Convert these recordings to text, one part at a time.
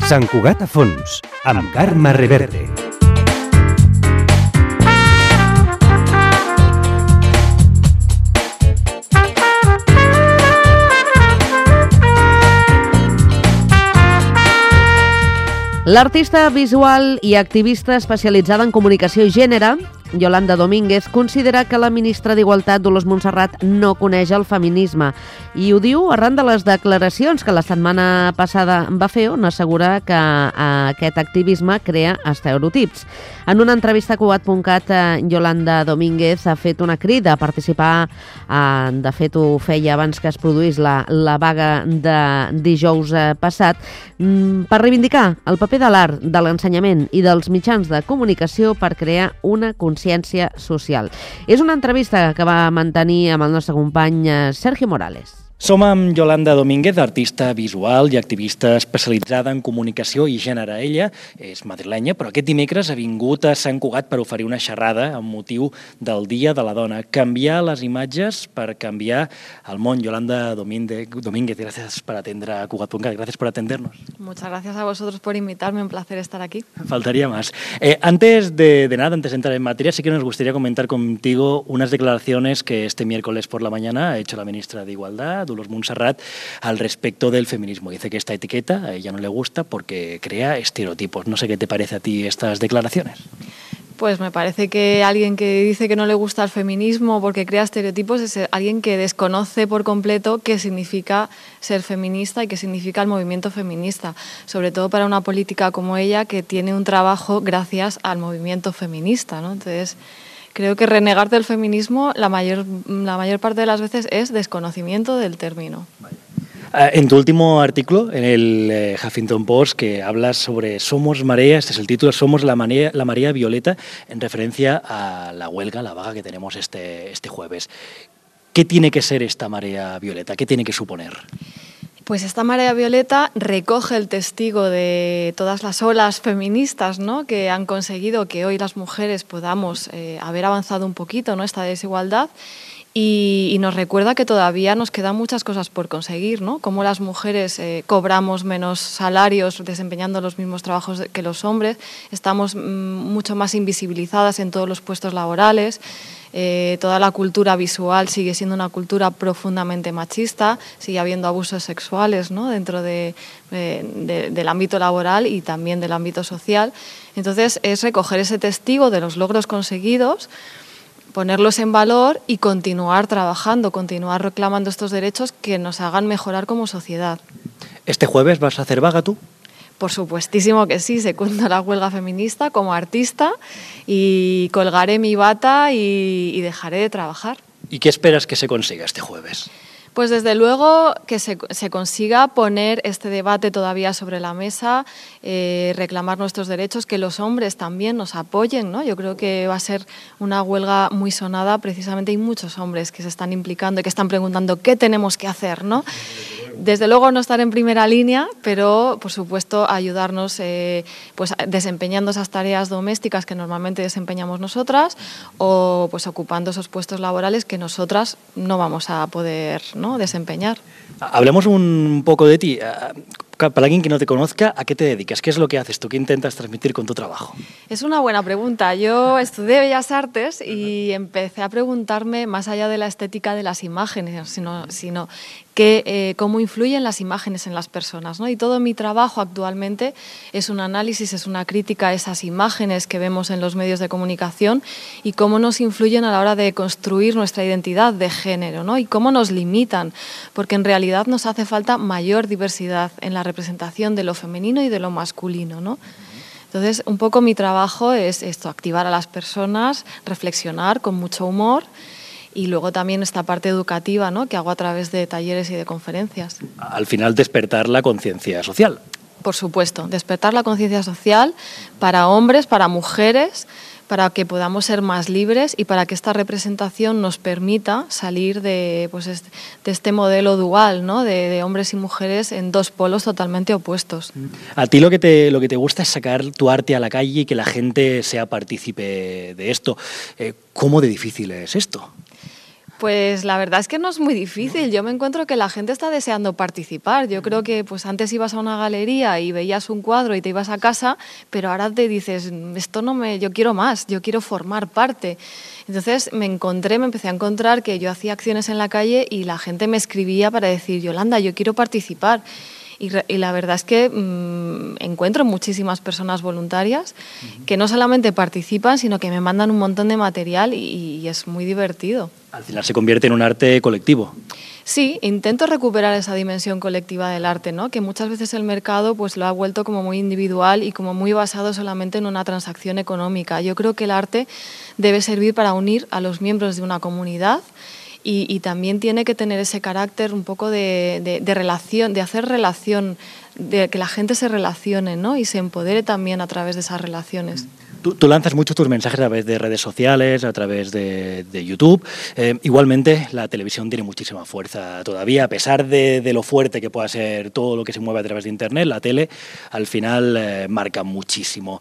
Sant Cugat a fons, amb Carme Reverte. L'artista visual i activista especialitzada en comunicació i gènere, Yolanda Domínguez, considera que la ministra d'Igualtat, Dolors Montserrat, no coneix el feminisme i ho diu arran de les declaracions que la setmana passada va fer, on assegura que aquest activisme crea estereotips. En una entrevista a Cugat.cat, Yolanda Domínguez ha fet una crida a participar, de fet ho feia abans que es produís la vaga de dijous passat, per reivindicar el paper de l'art, de l'ensenyament i dels mitjans de comunicació per crear una consciència social. És una entrevista que va mantenir amb el nostre company Sergio Morales. Som amb Yolanda Domínguez, artista visual i activista especialitzada en comunicació i gènere. Ella és madrilenya, però aquest dimecres ha vingut a Sant Cugat per oferir una xerrada amb motiu del Dia de la Dona. Canviar les imatges per canviar el món. Yolanda Domínguez, gracias por atender a Cugat.cat, gracias por atendernos. Muchas gracias a vosotros por invitarme, un placer estar aquí. Faltaría más. Antes de entrar en materia, sí que nos gustaría comentar contigo unas declaraciones que este miércoles por la mañana ha hecho la ministra de Igualdad, Dolors Montserrat, al respecto del feminismo. Dice que esta etiqueta a ella no le gusta porque crea estereotipos. No sé qué te parece a ti estas declaraciones. Pues me parece que alguien que dice que no le gusta el feminismo porque crea estereotipos es alguien que desconoce por completo qué significa ser feminista y qué significa el movimiento feminista, sobre todo para una política como ella que tiene un trabajo gracias al movimiento feminista, ¿no? Entonces, creo que renegar del feminismo la mayor parte de las veces es desconocimiento del término. En tu último artículo, en el Huffington Post, que hablas sobre Somos Marea, este es el título, Somos la marea violeta, en referencia a la huelga, la vaga que tenemos este jueves. ¿Qué tiene que ser esta marea violeta? ¿Qué tiene que suponer? Pues esta marea violeta recoge el testigo de todas las olas feministas, ¿no?, que han conseguido que hoy las mujeres podamos haber avanzado un poquito, ¿no?, esta desigualdad, y nos recuerda que todavía nos quedan muchas cosas por conseguir, ¿no? Cómo las mujeres cobramos menos salarios desempeñando los mismos trabajos que los hombres, estamos mucho más invisibilizadas en todos los puestos laborales. Toda la cultura visual sigue siendo una cultura profundamente machista, sigue habiendo abusos sexuales, ¿no?, dentro del ámbito laboral y también del ámbito social. Entonces es recoger ese testigo de los logros conseguidos, ponerlos en valor y continuar trabajando, continuar reclamando estos derechos que nos hagan mejorar como sociedad. ¿Este jueves vas a hacer vaga tú? Por supuestísimo que sí, secundo la huelga feminista como artista y colgaré mi bata y dejaré de trabajar. ¿Y qué esperas que se consiga este jueves? Pues desde luego que se consiga poner este debate todavía sobre la mesa, reclamar nuestros derechos, que los hombres también nos apoyen, ¿no? Yo creo que va a ser una huelga muy sonada, precisamente hay muchos hombres que se están implicando y que están preguntando qué tenemos que hacer, ¿no? Desde luego no estar en primera línea, pero por supuesto ayudarnos pues desempeñando esas tareas domésticas que normalmente desempeñamos nosotras o pues ocupando esos puestos laborales que nosotras no vamos a poder, ¿no?, desempeñar. Hablemos un poco de ti. Para alguien que no te conozca, ¿a qué te dedicas? ¿Qué es lo que haces tú? ¿Qué intentas transmitir con tu trabajo? Es una buena pregunta. Yo estudié Bellas Artes y empecé a preguntarme, más allá de la estética de las imágenes, sino cómo influyen las imágenes en las personas, ¿no? Y todo mi trabajo actualmente es un análisis, es una crítica a esas imágenes que vemos en los medios de comunicación y cómo nos influyen a la hora de construir nuestra identidad de género, ¿no? Y cómo nos limitan, porque en realidad nos hace falta mayor diversidad en la representación de lo femenino y de lo masculino, ¿no? Entonces, un poco mi trabajo es esto, activar a las personas, reflexionar con mucho humor y luego también esta parte educativa, ¿no?, que hago a través de talleres y de conferencias. Al final, despertar la conciencia social. Por supuesto, despertar la conciencia social para hombres, para mujeres, para que podamos ser más libres y para que esta representación nos permita salir de este modelo dual, ¿no?, de hombres y mujeres en dos polos totalmente opuestos. A ti lo que te gusta es sacar tu arte a la calle y que la gente sea partícipe de esto. ¿Cómo de difícil es esto? Pues la verdad es que no es muy difícil. Yo me encuentro que la gente está deseando participar. Yo creo que pues antes ibas a una galería y veías un cuadro y te ibas a casa, pero ahora te dices, yo quiero más, yo quiero formar parte. Entonces me empecé a encontrar que yo hacía acciones en la calle y la gente me escribía para decir, Yolanda, yo quiero participar. Y la verdad es que encuentro muchísimas personas voluntarias que no solamente participan, sino que me mandan un montón de material y es muy divertido. Al final se convierte en un arte colectivo. Sí, intento recuperar esa dimensión colectiva del arte, ¿no? Que muchas veces el mercado pues lo ha vuelto como muy individual y como muy basado solamente en una transacción económica. Yo creo que el arte debe servir para unir a los miembros de una comunidad y también tiene que tener ese carácter un poco de relación, de hacer relación, de que la gente se relacione, ¿no? Y se empodere también a través de esas relaciones. Tú lanzas mucho tus mensajes a través de redes sociales, a través de YouTube. Igualmente, la televisión tiene muchísima fuerza todavía, a pesar de lo fuerte que pueda ser todo lo que se mueve a través de Internet. La tele, al final, marca muchísimo.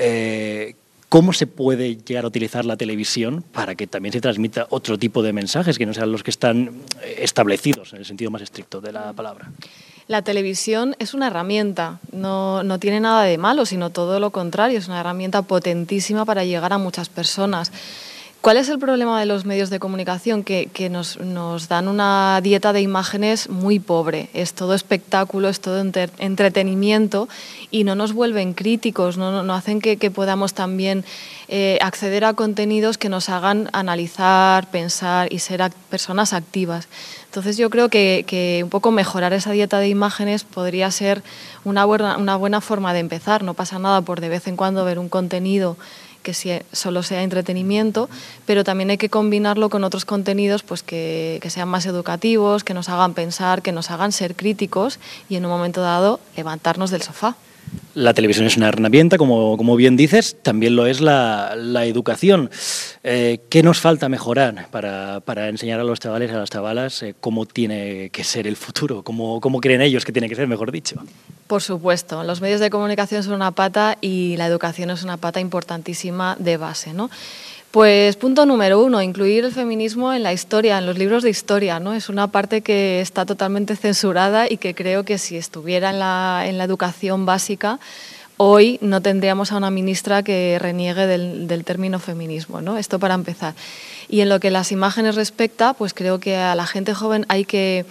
¿Cómo se puede llegar a utilizar la televisión para que también se transmita otro tipo de mensajes que no sean los que están establecidos en el sentido más estricto de la palabra? La televisión es una herramienta, no tiene nada de malo, sino todo lo contrario, es una herramienta potentísima para llegar a muchas personas. ¿Cuál es el problema de los medios de comunicación? Que nos dan una dieta de imágenes muy pobre. Es todo espectáculo, es todo entretenimiento y no nos vuelven críticos, no hacen que podamos también acceder a contenidos que nos hagan analizar, pensar y ser personas activas. Entonces yo creo que un poco mejorar esa dieta de imágenes podría ser una buena forma de empezar. No pasa nada por de vez en cuando ver un contenido que solo sea entretenimiento, pero también hay que combinarlo con otros contenidos pues que sean más educativos, que nos hagan pensar, que nos hagan ser críticos y en un momento dado levantarnos del sofá. La televisión es una herramienta, como bien dices, también lo es la educación. ¿Qué nos falta mejorar para enseñar a los chavales y a las chavalas cómo tiene que ser el futuro? ¿Cómo creen ellos que tiene que ser, mejor dicho? Por supuesto, los medios de comunicación son una pata y la educación es una pata importantísima de base, ¿no? Pues punto número 1, incluir el feminismo en la historia, en los libros de historia, ¿no? Es una parte que está totalmente censurada y que creo que si estuviera en la educación básica, hoy no tendríamos a una ministra que reniegue del término feminismo, ¿no? Esto para empezar. Y en lo que las imágenes respecta, pues creo que a la gente joven hay que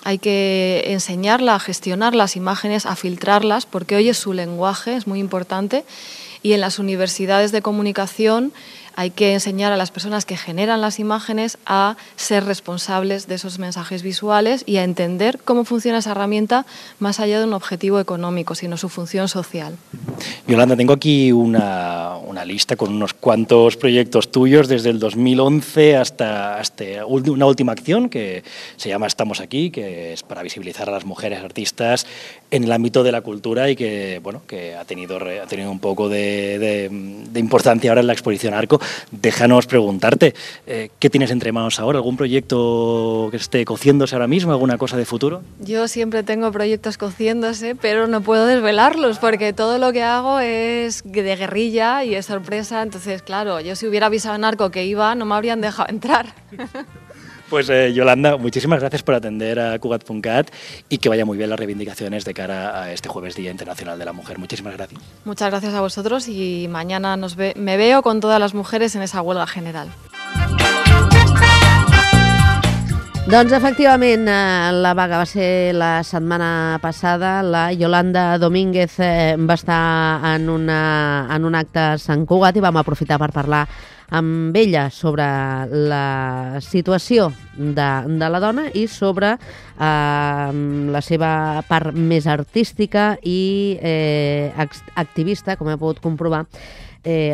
enseñarla a gestionar las imágenes, a filtrarlas, porque hoy es su lenguaje, es muy importante. Y en las universidades de comunicación hay que enseñar a las personas que generan las imágenes a ser responsables de esos mensajes visuales y a entender cómo funciona esa herramienta más allá de un objetivo económico, sino su función social. Yolanda, tengo aquí una lista con unos cuantos proyectos tuyos desde el 2011 hasta una última acción que se llama Estamos Aquí, que es para visibilizar a las mujeres artistas en el ámbito de la cultura y que ha tenido un poco de importancia ahora en la exposición Arco. Déjanos preguntarte, ¿qué tienes entre manos ahora? ¿Algún proyecto que esté cociéndose ahora mismo? ¿Alguna cosa de futuro? Yo siempre tengo proyectos cociéndose, pero no puedo desvelarlos porque todo lo que hago es de guerrilla y es sorpresa. Entonces, claro, yo si hubiera avisado en Arco que iba, no me habrían dejado entrar. Pues Yolanda, muchísimas gracias por atender a Cugat.cat y que vaya muy bien las reivindicaciones de cara a este jueves Día Internacional de la Mujer. Muchísimas gracias. Muchas gracias a vosotros y mañana me veo con todas las mujeres en esa huelga general. Doncs efectivament, la vaga va ser la setmana passada. La Yolanda Domínguez va estar en un acte a Sant Cugat i vam aprofitar per parlar amb ella sobre la situació de la dona i sobre la seva part més artística i activista, com he pogut comprovar,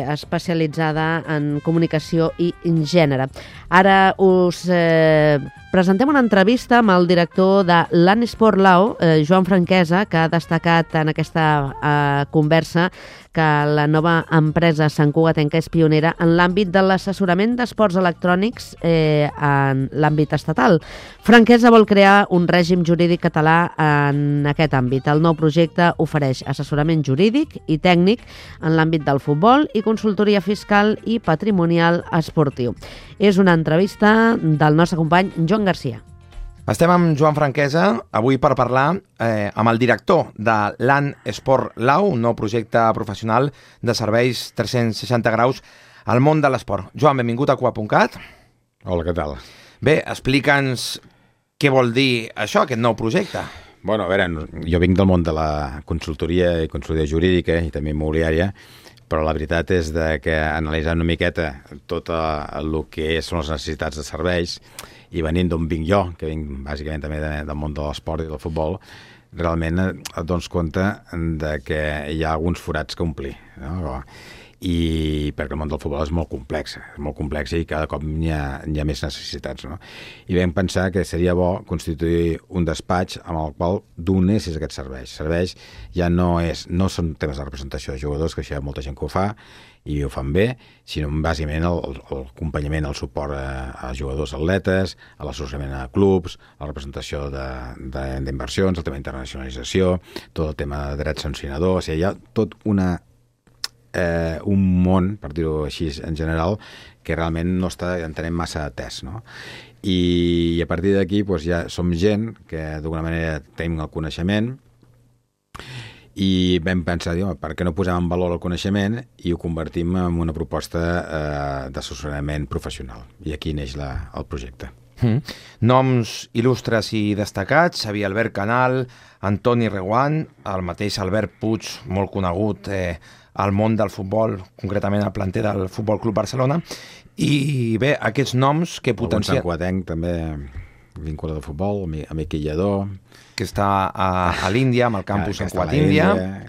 especialitzada en comunicació i gènere. Ara us presentem una entrevista amb el director de l'Anesport Lau, Joan Franquesa, que ha destacat en aquesta conversa que la nova empresa Sant Cugatenca és pionera en l'àmbit de l'assessorament d'esports electrònics en l'àmbit estatal. Franquesa vol crear un règim jurídic català en aquest àmbit. El nou projecte ofereix assessorament jurídic i tècnic en l'àmbit del futbol i consultoria fiscal i patrimonial esportiu. És una entrevista del nostre company Joan Garcia. Estem amb Joan Franquesa, avui per parlar amb el director de l'Anesport Lau, un nou projecte professional de serveis 360 graus al món de l'esport. Joan, benvingut a Cugat.cat. Hola, què tal? Bé, explica'ns què vol dir això, aquest nou projecte. Bueno, a veure, jo vinc del món de la consultoria i consultoria jurídica i també immobiliària, però la veritat és que analitzant una miqueta tot el que són les necessitats de serveis i venint d'on vinc jo, que vinc bàsicament també del món de l'esport i del futbol, realment et dones compte de que hi ha alguns forats que omplir, no? I perquè el món del futbol és molt complex i cada cop hi ha més necessitats, no? I vam pensar que seria bo constituir un despatx amb el qual donessis aquests serveis. Serveis ja no són temes de representació de jugadors, que això hi ha molta gent que ho fa i ho fan bé, sinó bàsicament l'acompanyament, el suport a jugadors atletes, a l'associament a clubs, a la representació d'inversions, el tema d'internacionalització, tot el tema de drets sancionadors, o sigui, hi ha tot un món, per dir-ho així en general, que realment no està entenent massa atès, no? I a partir d'aquí doncs, ja som gent que d'alguna manera tenim el coneixement i vam pensar, per què no posem en valor el coneixement i ho convertim en una proposta d'assessorament professional. I aquí neix el projecte. Noms il·lustres i destacats: Xavier Albert Canal, Antoni Reguant, el mateix Albert Puig, molt conegut al món del futbol, concretament al planter del Futbol Club Barcelona. I bé, aquests noms que potencien... Sant Cugatenc també vinculat al futbol, amic Illador, que està a l'Índia, amb el campus Sant Cugat Índia.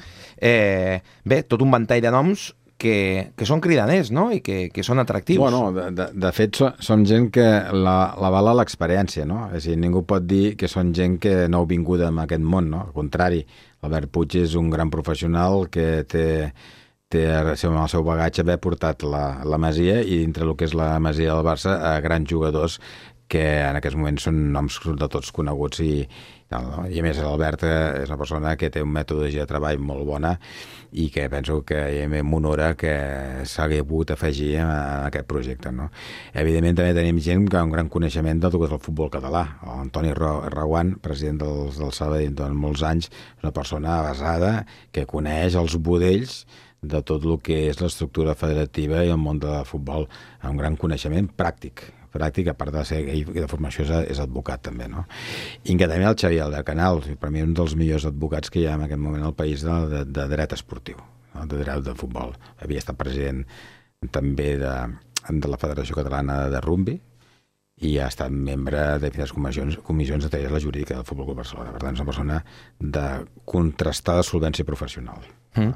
Bé, tot un ventall de noms que són cridaners, no? I que són atractius. Bueno, de fet, són gent que l'avala l'experiència, no? És a dir, ningú pot dir que són gent que no ha vingut en aquest món, no? Al contrari, l'Albert Puig és un gran professional que té el seu bagatge haver portat la Masia i dintre el que és la Masia del Barça a grans jugadors que en aquests moments són noms de tots coneguts i a més l'Albert és una persona que té una metodologia de treball molt bona i que penso que m'honora que s'hagi pogut afegir a aquest projecte, no? Evidentment també tenim gent que ha un gran coneixement del que és el futbol català. Antoni Reguant, president del Sabadell durant molts anys, és una persona basada que coneix els budells de tot el que és l'estructura federativa i el món del futbol, amb un gran coneixement pràctic, a part de ser ell de formació és advocat també, no? I que també el Xavier Albert Canal, per mi un dels millors advocats que hi ha en aquest moment al país de dret esportiu, no? De dret de futbol. Havia estat president també de la Federació Catalana de Rugby i ha estat membre de diferents comissions de la jurídica del Futbol Club Barcelona. Per tant, és una persona de contrastada solvència professional.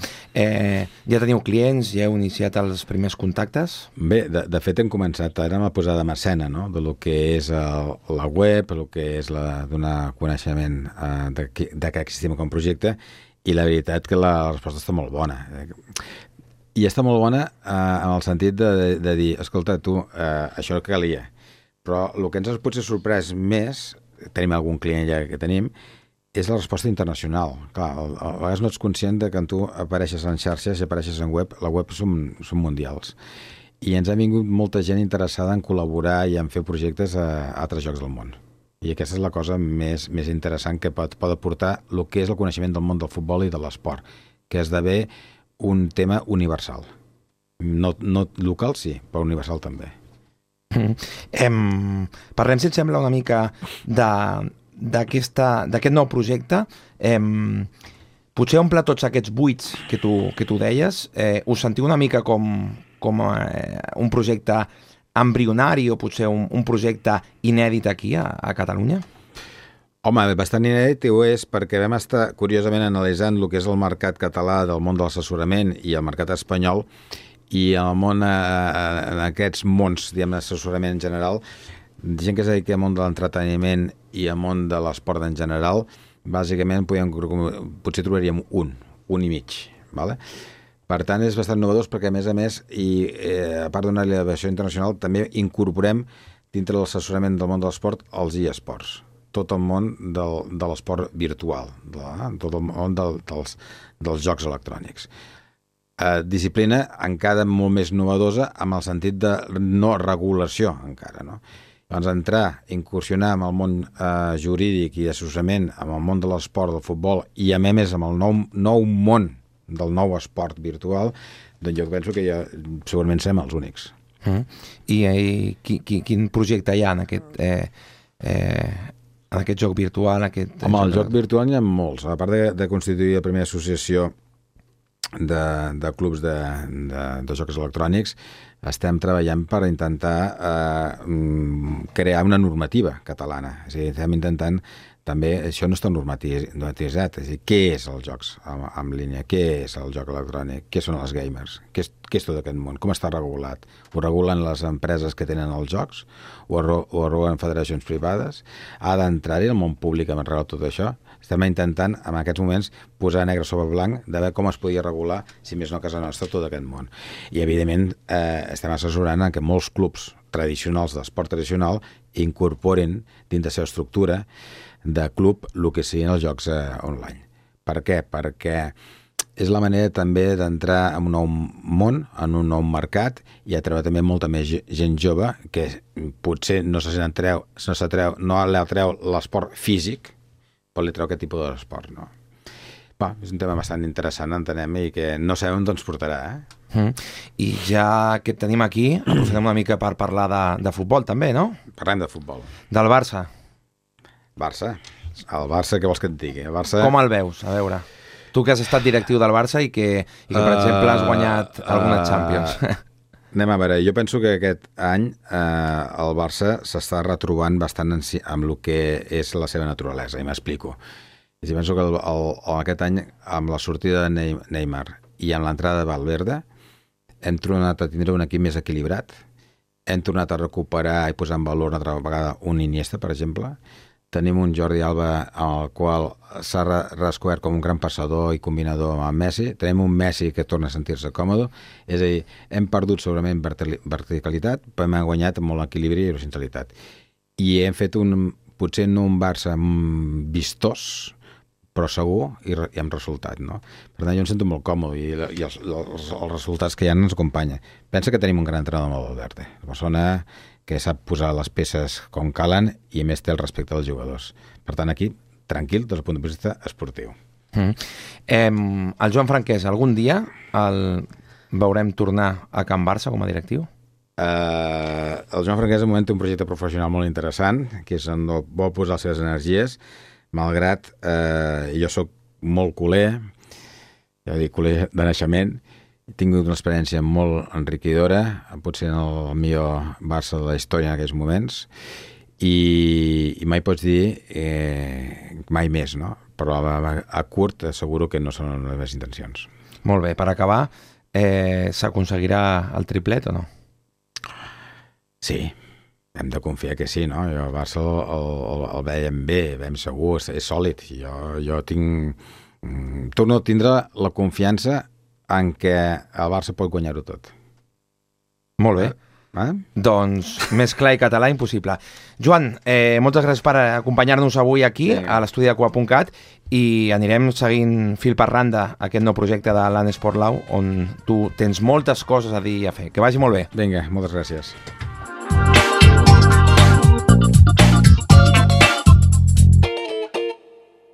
Ja teniu clients? Ja heu iniciat els primers contactes? Bé, de fet hem començat ara amb la posada de escena, no? De lo que és la web, el que és donar coneixement de que existim com a projecte, i la veritat que la resposta està molt bona. I està molt bona en el sentit de dir, escolta, tu, això que calia. Però el que ens ha potser sorprès més, tenim algun client ja que tenim, és la resposta internacional. Clar, a vegades no ets conscient de que tu apareixes en xarxes i apareixes en web. La web són mundials. I ens ha vingut molta gent interessada en col·laborar i en fer projectes a altres llocs del món. I aquesta és la cosa més interessant que pot aportar el que és el coneixement del món del futbol i de l'esport, que esdevé un tema universal. No local, sí, però universal també. Parlem, si et sembla, una mica d'aquest nou projecte. Potser omple tots aquests buits que tu deies. Us sentiu una mica com un projecte embrionari o potser un projecte inèdit aquí a Catalunya? Home, bastant inèdit ho és perquè vam estar curiosament analitzant el que és el mercat català del món de l'assessorament i el mercat espanyol, i el món, en aquests mons, diguem, d'assessorament en general, gent que es dedica al món de l'entreteniment i al món de l'esport en general, bàsicament potser trobaríem un i mig. Vale? Per tant, és bastant novedós perquè, a més, i a part d'una elevació internacional, també incorporem dintre l'assessorament del món de l'esport els eSports, tot el món de l'esport virtual, tot el món dels jocs electrònics. Disciplina encara molt més novedosa amb el sentit de no regulació encara, no? Doncs entrar, incursionar amb el món jurídic i d'assessorament amb el món de l'esport, del futbol i a més amb el nou món del nou esport virtual, doncs jo penso que ja segurament serem els únics. I quin projecte hi ha en aquest joc virtual? Home, el joc virtual hi ha molts. A part de constituir la primera associació de clubs de jocs electrònics, estem treballant per intentar crear una normativa catalana. És a dir, estem intentant també, això no està normativitzat, és a dir, què és els jocs en línia, què és el joc electrònic, què són els gamers, què és tot aquest món, com està regulat? Ho regulen les empreses que tenen els jocs? Ho regulen federacions privades? Ha d'entrar-hi el món públic a regular tot això? Estem intentant, en aquests moments, posar negre sobre blanc de veure com es podia regular, si més no a casa nostra, tot aquest món. I, evidentment, estem assessorant que molts clubs tradicionals d'esport tradicional incorporen dins la seva estructura de club el que siguin els jocs online. Per què? Perquè és la manera també d'entrar en un nou món, en un nou mercat, i atreu també molta més gent jove que potser no l'atreu l'esport físic, però li treu aquest tipus d'esport, no? És un tema bastant interessant, entenem, i que no sabem on ens portarà, I ja que et tenim aquí, aprofitem una mica per parlar de futbol, també, no? Parlem de futbol. Del Barça. El Barça, què vols que et digui? El Barça... Com el veus? A veure, tu que has estat directiu del Barça i que per exemple, has guanyat alguna Champions. Anem a veure, jo penso que aquest any el Barça s'està retrobant bastant amb el que és la seva naturalesa, i m'explico. Jo penso que aquest any, amb la sortida de Neymar i amb l'entrada de Valverde, hem tornat a tindre un equip més equilibrat, hem tornat a recuperar i posar en valor una altra vegada un Iniesta, per exemple. Tenim un Jordi Alba al qual s'ha redescobert com un gran passador i combinador amb Messi. Tenim un Messi que torna a sentir-se còmode. És a dir, hem perdut segurament verticalitat, però hem guanyat molt equilibri i horizontalitat. I hem fet potser no un Barça vistós, però segur i amb resultat, no? Per tant, jo em sento molt còmode i els resultats que hi ha ens acompanyen. Pensa que tenim un gran entrenador amb el Valverde, una persona que sap posar les peces com calen i a més té el respecte dels jugadors. Per tant, aquí, tranquil, des del punt de vista esportiu. El Joan Franquès, algun dia el veurem tornar a Can Barça com a directiu? El Joan Franquès de moment té un projecte professional molt interessant, que és on vol posar les seves energies, malgrat jo sóc molt culer, ja dic culer de naixement, he tingut una experiència molt enriquidora, potser en el millor Barça de la història en aquells moments, i mai pots dir mai més, no? Però a curt asseguro que no són les meves intencions. Molt bé, per acabar, s'aconseguirà el triplet o no? Sí, hem de confiar que sí, no? Jo el Barça el veiem bé, ben segur, és sòlid. Jo torno a tindre la confiança en què el Barça pot guanyar-ho tot. Molt bé. Doncs més clar i català impossible. Joan, moltes gràcies per acompanyar-nos avui aquí a l'estudi de Coa.cat i anirem seguint fil per randa aquest nou projecte de l'Anesport Lau on tu tens moltes coses a dir i a fer. Que vagi molt bé. Vinga, moltes gràcies.